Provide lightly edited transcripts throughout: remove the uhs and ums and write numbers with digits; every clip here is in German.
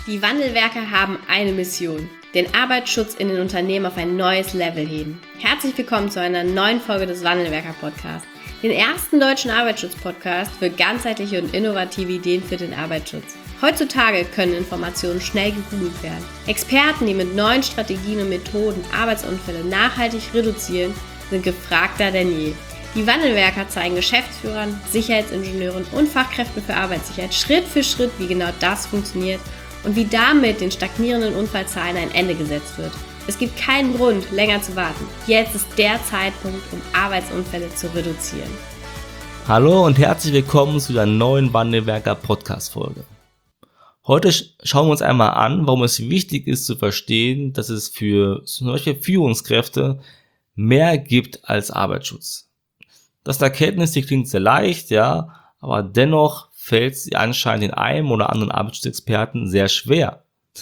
Die Wandelwerker haben eine Mission: den Arbeitsschutz in den Unternehmen auf ein neues Level heben. Herzlich willkommen zu einer neuen Folge des Wandelwerker-Podcasts, den ersten deutschen Arbeitsschutz-Podcast für ganzheitliche und innovative Ideen für den Arbeitsschutz. Heutzutage können Informationen schnell gegoogelt werden. Experten, die mit neuen Strategien und Methoden Arbeitsunfälle nachhaltig reduzieren, sind gefragter denn je. Die Wandelwerker zeigen Geschäftsführern, Sicherheitsingenieuren und Fachkräften für Arbeitssicherheit Schritt für Schritt, wie genau das funktioniert und wie damit den stagnierenden Unfallzahlen ein Ende gesetzt wird. Es gibt keinen Grund, länger zu warten. Jetzt ist der Zeitpunkt, um Arbeitsunfälle zu reduzieren. Hallo und herzlich willkommen zu der neuen Wandelwerker Podcast-Folge. Heute schauen wir uns einmal an, warum es wichtig ist zu verstehen, dass es für zum Beispiel Führungskräfte mehr gibt als Arbeitsschutz. Das ist eine Erkenntnis, die klingt sehr leicht, ja, aber dennoch fällt sie anscheinend den einen oder anderen Arbeitsschutzexperten sehr schwer.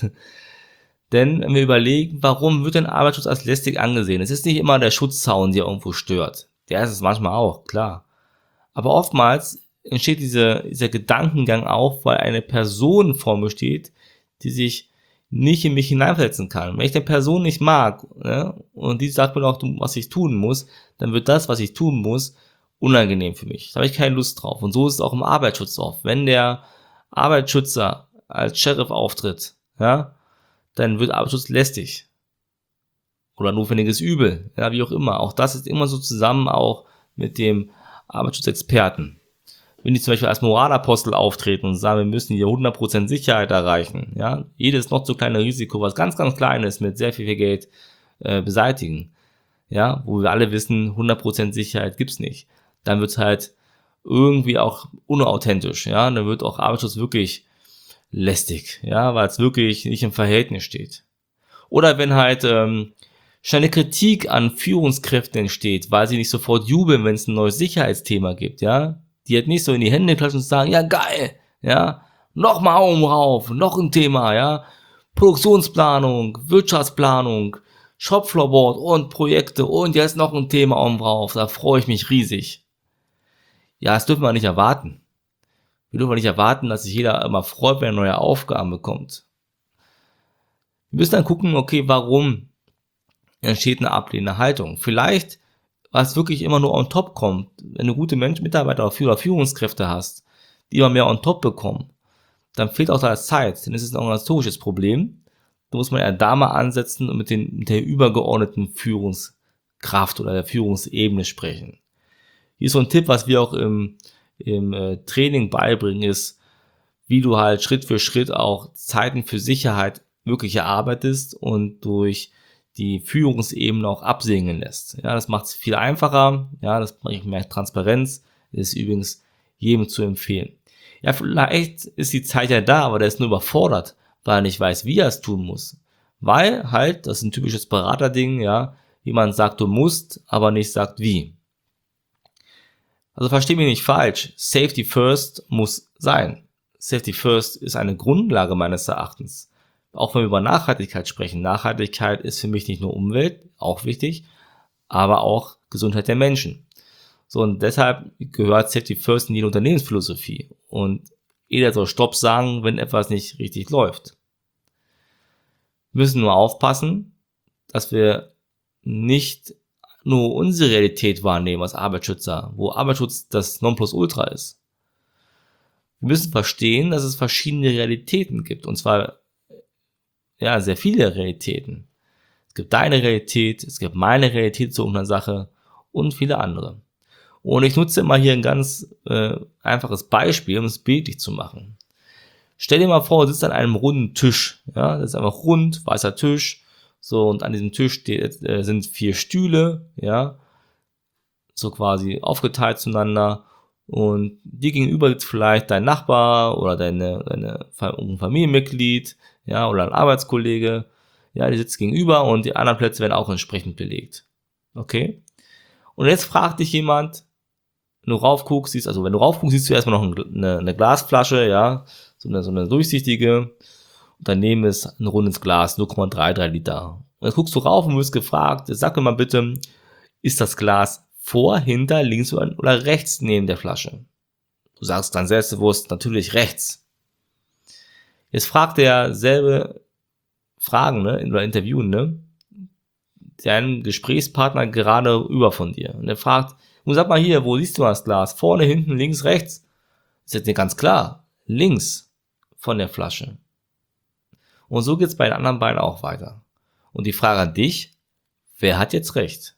Denn wenn wir überlegen, warum wird denn Arbeitsschutz als lästig angesehen? Es ist nicht immer der Schutzzaun, der irgendwo stört. Der ist es manchmal auch, klar. Aber oftmals entsteht dieser Gedankengang auch, weil eine Person vor mir steht, die sich nicht in mich hineinversetzen kann. Wenn ich der Person nicht mag, ne, und die sagt mir auch, was ich tun muss, dann wird das, was ich tun muss, unangenehm für mich. Da habe ich keine Lust drauf. Und so ist es auch im Arbeitsschutz oft. Wenn der Arbeitsschützer als Sheriff auftritt, ja, dann wird Arbeitsschutz lästig. Oder notwendiges Übel, ja, wie auch immer. Auch das ist immer so zusammen auch mit dem Arbeitsschutzexperten. Wenn die zum Beispiel als Moralapostel auftreten und sagen, wir müssen hier 100% Sicherheit erreichen, ja, jedes noch so kleine Risiko, was ganz, ganz klein ist, mit sehr viel Geld beseitigen, ja, wo wir alle wissen, 100% Sicherheit gibt's nicht, dann wird's halt irgendwie auch unauthentisch, ja, dann wird auch Arbeitsschutz wirklich lästig, ja, weil es wirklich nicht im Verhältnis steht. Oder wenn halt schnelle Kritik an Führungskräften entsteht, weil sie nicht sofort jubeln, wenn es ein neues Sicherheitsthema gibt, ja, die halt nicht so in die Hände klatschen und sagen, ja geil, ja, noch mal Augen rauf, noch ein Thema, ja, Produktionsplanung, Wirtschaftsplanung, Shopfloorboard und Projekte und jetzt noch ein Thema oben drauf, da freue ich mich riesig. Ja, das dürfen wir nicht erwarten. Wir dürfen nicht erwarten, dass sich jeder immer freut, wenn er neue Aufgaben bekommt. Wir müssen dann gucken, okay, warum entsteht eine ablehnende Haltung? Vielleicht, was wirklich immer nur on top kommt, wenn du gute Mitarbeiter oder Führungskräfte hast, die immer mehr on top bekommen, dann fehlt auch da Zeit, denn es ist ein organisatorisches Problem. Da muss man ja da mal ansetzen und mit der übergeordneten Führungskraft oder der Führungsebene sprechen. Hier ist so ein Tipp, was wir auch im Training beibringen, ist, wie du halt Schritt für Schritt auch Zeiten für Sicherheit wirklich erarbeitest und durch die Führungsebene auch absegnen lässt. Ja, das macht es viel einfacher. Ja, das bringt mehr Transparenz. Ist übrigens jedem zu empfehlen. Ja, vielleicht ist die Zeit ja da, aber der ist nur überfordert, weil er nicht weiß, wie er es tun muss. Weil halt, das ist ein typisches Beraterding, ja, jemand sagt, du musst, aber nicht sagt, wie. Also versteh mich nicht falsch. Safety first muss sein. Safety first ist eine Grundlage meines Erachtens. Auch wenn wir über Nachhaltigkeit sprechen. Nachhaltigkeit ist für mich nicht nur Umwelt, auch wichtig, aber auch Gesundheit der Menschen. So, und deshalb gehört Safety First in jede Unternehmensphilosophie. Und jeder soll Stopp sagen, wenn etwas nicht richtig läuft. Wir müssen nur aufpassen, dass wir nicht nur unsere Realität wahrnehmen als Arbeitsschützer, wo Arbeitsschutz das Nonplusultra ist. Wir müssen verstehen, dass es verschiedene Realitäten gibt, und zwar ja, sehr viele Realitäten. Es gibt deine Realität, es gibt meine Realität zu einer Sache und viele andere. Und ich nutze mal hier ein ganz einfaches Beispiel, um es bildlich zu machen. Stell dir mal vor, du sitzt an einem runden Tisch. Ja, das ist einfach rund, weißer Tisch. So, und an diesem Tisch sind 4 Stühle, ja, so quasi aufgeteilt zueinander. Und dir gegenüber sitzt vielleicht dein Nachbar oder dein Familienmitglied, ja, oder ein Arbeitskollege, ja, die sitzt gegenüber und die anderen Plätze werden auch entsprechend belegt. Okay? Und jetzt fragt dich jemand, wenn du raufguckst, siehst du erstmal noch eine Glasflasche, ja, so eine durchsichtige, und daneben ist ein rundes Glas, 0,33 Liter. Und jetzt guckst du rauf und wirst gefragt, sag mir mal bitte, ist das Glas vor, hinter, links oder rechts neben der Flasche? Du sagst dann selbstbewusst, natürlich rechts. Jetzt fragt der selbe Fragen, ne, oder Interviewen, ne, deinen Gesprächspartner gerade über von dir. Und er fragt, und sag mal hier, wo siehst du das Glas? Vorne, hinten, links, rechts? Das ist jetzt nicht ganz klar. Links von der Flasche. Und so geht's bei den anderen beiden auch weiter. Und die Frage an dich, wer hat jetzt recht?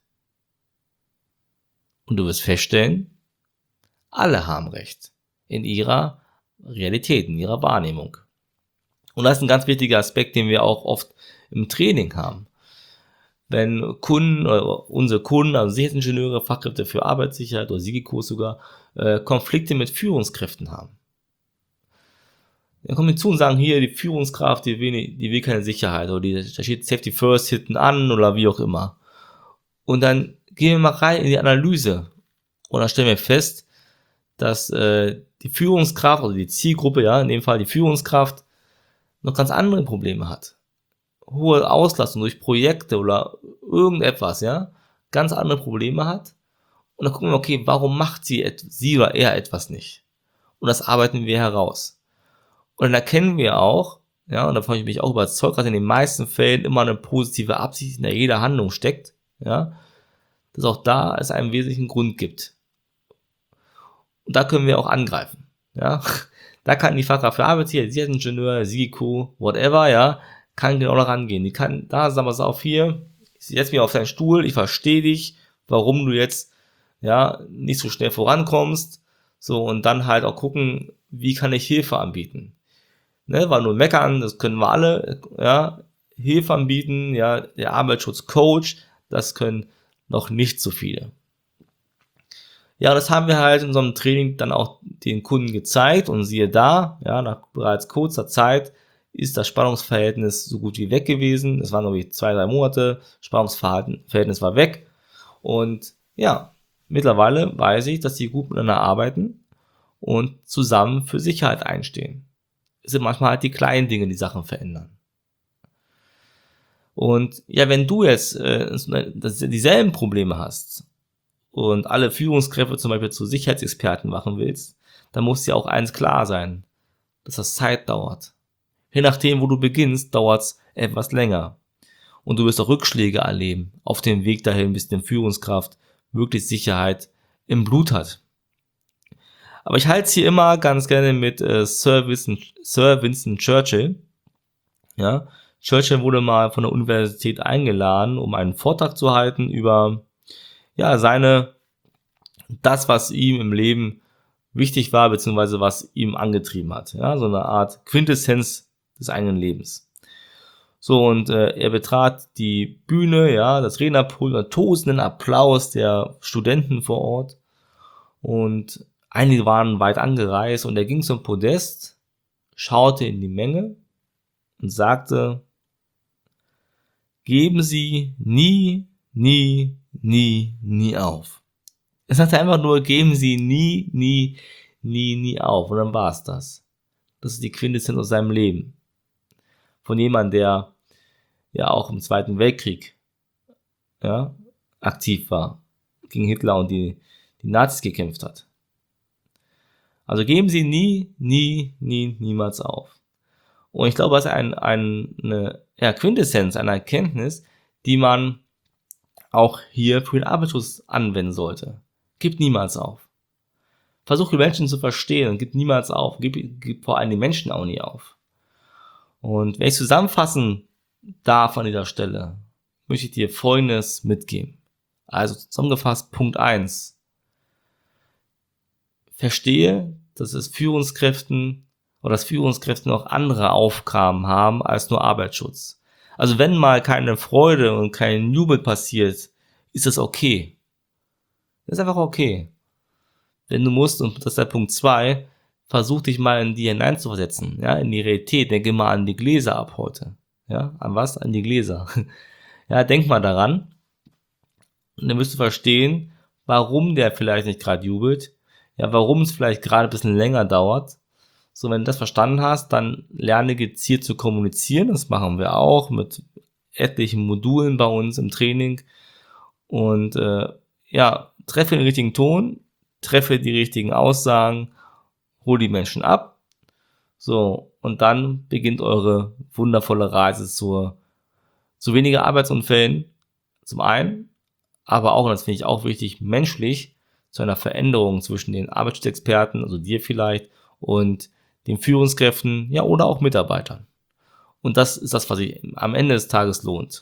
Und du wirst feststellen, alle haben recht. In ihrer Realität, in ihrer Wahrnehmung. Und das ist ein ganz wichtiger Aspekt, den wir auch oft im Training haben. Wenn Kunden oder unsere Kunden, also Sicherheitsingenieure, Fachkräfte für Arbeitssicherheit oder SIGICOs sogar, Konflikte mit Führungskräften haben. Dann kommen die zu und sagen, hier, die Führungskraft, die will keine Sicherheit oder da steht Safety First hinten an oder wie auch immer. Und dann gehen wir mal rein in die Analyse und dann stellen wir fest, dass die Führungskraft, also die Zielgruppe, ja, in dem Fall die Führungskraft, noch ganz andere Probleme hat. Hohe Auslastung durch Projekte oder irgendetwas, ja, ganz andere Probleme hat. Und dann gucken wir, okay, warum macht sie oder er etwas nicht? Und das arbeiten wir heraus. Und dann erkennen wir auch, ja, und davon habe ich mich auch überzeugt, dass in den meisten Fällen immer eine positive Absicht hinter jeder Handlung steckt, ja, dass auch da es einen wesentlichen Grund gibt. Und da können wir auch angreifen, ja. Da kann die Fachkraft für Arbeitssicherheit, Sicherheitsingenieur, SIGICO, whatever, ja, kann genau da rangehen. Die kann, da sagen wir es auch hier, ich setze mich auf deinen Stuhl, ich verstehe dich, warum du jetzt, ja, nicht so schnell vorankommst, so, und dann halt auch gucken, wie kann ich Hilfe anbieten. Ne, weil nur meckern, das können wir alle, ja, Hilfe anbieten, ja, der Arbeitsschutzcoach, das können noch nicht so viele. Ja, das haben wir halt in so einem Training dann auch den Kunden gezeigt und siehe da, ja, nach bereits kurzer Zeit ist das Spannungsverhältnis so gut wie weg gewesen. Es waren, glaube ich, 2-3 Monate, Spannungsverhältnis war weg und ja, mittlerweile weiß ich, dass die gut miteinander arbeiten und zusammen für Sicherheit einstehen. Es sind manchmal halt die kleinen Dinge, die Sachen verändern. Und ja, wenn du jetzt dieselben Probleme hast und alle Führungskräfte zum Beispiel zu Sicherheitsexperten machen willst, dann muss dir auch eins klar sein, dass das Zeit dauert. Je nachdem, wo du beginnst, dauert es etwas länger. Und du wirst auch Rückschläge erleben auf dem Weg dahin, bis die Führungskraft wirklich Sicherheit im Blut hat. Aber ich halte es hier immer ganz gerne mit Sir Winston Churchill. Ja, Churchill wurde mal von der Universität eingeladen, um einen Vortrag zu halten über ja, das, was ihm im Leben wichtig war, beziehungsweise was ihm angetrieben hat. Ja, so eine Art Quintessenz des eigenen Lebens. So, und er betrat die Bühne, ja, das Rednerpult, unter tosenden Applaus der Studenten vor Ort. Und einige waren weit angereist und er ging zum Podest, schaute in die Menge und sagte, geben Sie nie auf. Er sagte einfach nur, geben Sie nie auf. Und dann war es das. Das ist die Quintessenz aus seinem Leben. Von jemandem, der ja auch im Zweiten Weltkrieg ja, aktiv war, gegen Hitler und die Nazis gekämpft hat. Also geben Sie niemals auf. Und ich glaube, das ist eine Quintessenz, eine Erkenntnis, die man auch hier für den Arbeitsschutz anwenden sollte. Gib niemals auf. Versuch die Menschen zu verstehen und gib niemals auf. Gib vor allem die Menschen auch nie auf. Und wenn ich zusammenfassen darf an dieser Stelle, möchte ich dir Folgendes mitgeben. Also zusammengefasst Punkt 1. Verstehe, dass Führungskräfte noch andere Aufgaben haben als nur Arbeitsschutz. Also wenn mal keine Freude und kein Jubel passiert, ist das okay. Das ist einfach okay. Wenn du musst, und das ist der Punkt 2, versuch dich mal in die hineinzuversetzen, ja, in die Realität. Denke mal an die Gläser ab heute. Ja, an was? An die Gläser. Ja, denk mal daran. Und dann wirst du verstehen, warum der vielleicht nicht gerade jubelt. Ja, warum es vielleicht gerade ein bisschen länger dauert. So, wenn du das verstanden hast, dann lerne gezielt zu kommunizieren. Das machen wir auch mit etlichen Modulen bei uns im Training. Und treffe den richtigen Ton, treffe die richtigen Aussagen, hol die Menschen ab So, und dann beginnt eure wundervolle Reise zu weniger Arbeitsunfällen, zum einen, aber auch, und das finde ich auch wichtig, menschlich zu einer Veränderung zwischen den Arbeitsschutzexperten, also dir vielleicht, und den Führungskräften, ja, oder auch Mitarbeitern. Und das ist das, was sich am Ende des Tages lohnt.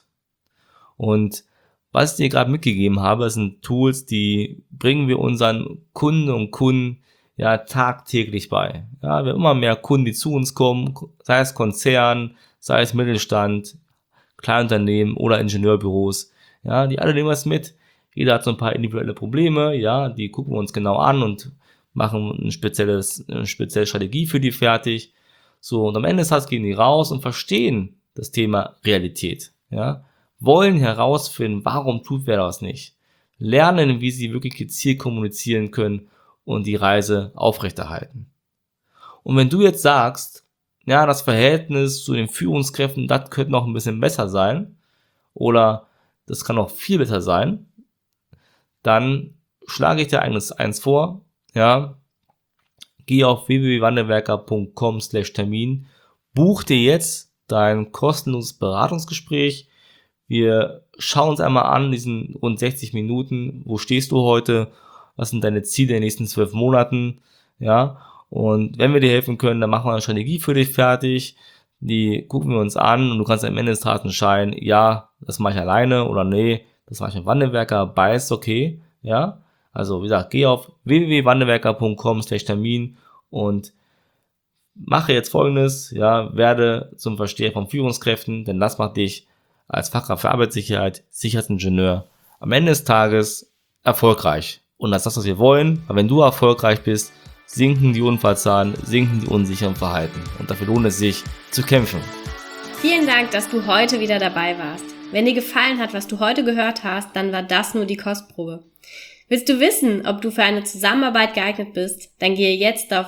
Und was ich dir gerade mitgegeben habe, sind Tools, die bringen wir unseren Kunden und Kunden ja tagtäglich bei. Ja, wir haben immer mehr Kunden, die zu uns kommen, sei es Konzern, sei es Mittelstand, Kleinunternehmen oder Ingenieurbüros. Ja, die alle nehmen was mit. Jeder hat so ein paar individuelle Probleme, ja, die gucken wir uns genau an und machen eine spezielle Strategie für die fertig. So, und am Ende des Tages gehen die raus und verstehen das Thema Realität, ja, wollen herausfinden, warum tut wer das nicht, lernen, wie sie wirklich gezielt kommunizieren können und die Reise aufrechterhalten. Und wenn du jetzt sagst, ja, das Verhältnis zu den Führungskräften, das könnte noch ein bisschen besser sein oder das kann noch viel besser sein, dann schlage ich dir eins vor, ja, geh auf www.wandelwerker.com/Termin, buch dir jetzt dein kostenloses Beratungsgespräch. Wir schauen uns einmal an, diesen rund 60 Minuten, wo stehst du heute, was sind deine Ziele in den nächsten 12 Monaten, ja, und wenn wir dir helfen können, dann machen wir eine Strategie für dich fertig, die gucken wir uns an und du kannst am Ende des Tages entscheiden, ja, das mache ich alleine oder nee, das mache ich mit Wandelwerker, beides okay, ja, also wie gesagt, geh auf www.wandelwerker.com/Termin und mache jetzt Folgendes, ja, werde zum Versteher von Führungskräften, denn das macht dich als Fachkraft für Arbeitssicherheit, Sicherheitsingenieur am Ende des Tages erfolgreich. Und das ist das, was wir wollen, weil wenn du erfolgreich bist, sinken die Unfallzahlen, sinken die unsicheren Verhalten. Und dafür lohnt es sich zu kämpfen. Vielen Dank, dass du heute wieder dabei warst. Wenn dir gefallen hat, was du heute gehört hast, dann war das nur die Kostprobe. Willst du wissen, ob du für eine Zusammenarbeit geeignet bist? Dann gehe jetzt auf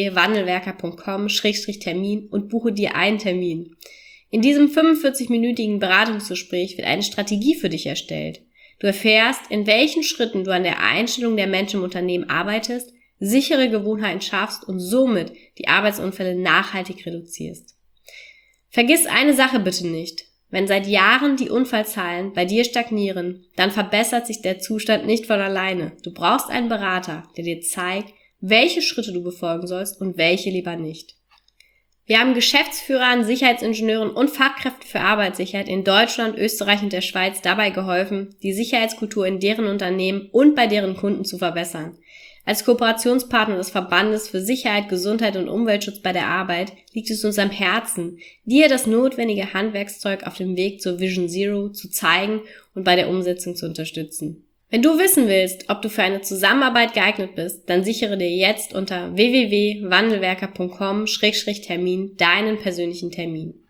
www.wandelwerker.com/Termin und buche dir einen Termin. In diesem 45-minütigen Beratungsgespräch wird eine Strategie für dich erstellt. Du erfährst, in welchen Schritten du an der Einstellung der Menschen im Unternehmen arbeitest, sichere Gewohnheiten schaffst und somit die Arbeitsunfälle nachhaltig reduzierst. Vergiss eine Sache bitte nicht. Wenn seit Jahren die Unfallzahlen bei dir stagnieren, dann verbessert sich der Zustand nicht von alleine. Du brauchst einen Berater, der dir zeigt, welche Schritte du befolgen sollst und welche lieber nicht. Wir haben Geschäftsführern, Sicherheitsingenieuren und Fachkräften für Arbeitssicherheit in Deutschland, Österreich und der Schweiz dabei geholfen, die Sicherheitskultur in deren Unternehmen und bei deren Kunden zu verbessern. Als Kooperationspartner des Verbandes für Sicherheit, Gesundheit und Umweltschutz bei der Arbeit liegt es uns am Herzen, dir das notwendige Handwerkszeug auf dem Weg zur Vision Zero zu zeigen und bei der Umsetzung zu unterstützen. Wenn du wissen willst, ob du für eine Zusammenarbeit geeignet bist, dann sichere dir jetzt unter www.wandelwerker.com/Termin deinen persönlichen Termin.